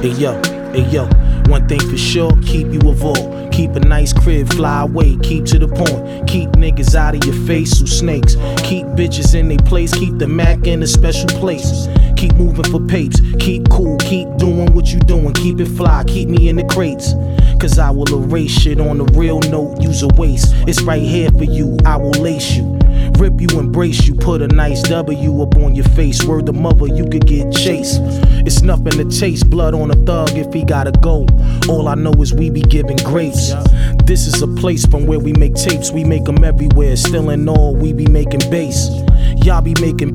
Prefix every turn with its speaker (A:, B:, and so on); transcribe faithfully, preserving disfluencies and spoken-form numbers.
A: Hey yo, hey yo, one thing for sure, keep you a vault. Keep a nice crib, fly away, keep to the point. Keep niggas out of your face who snakes. Keep bitches in they place, keep the Mac in a special place. Keep moving for papes, keep cool, keep doing what you doing. Keep it fly, keep me in the crates. Cause I will erase shit on the real note, use a waste. It's right here for you, I will lace you. Rip you, embrace you, put a nice W up on your face. Word to mother, you could get chased. It's nothing to chase, blood on a thug if he gotta go. All I know is we be giving grace. This is a place from where we make tapes, we make them everywhere. Still in all, we be making bass. Y'all be making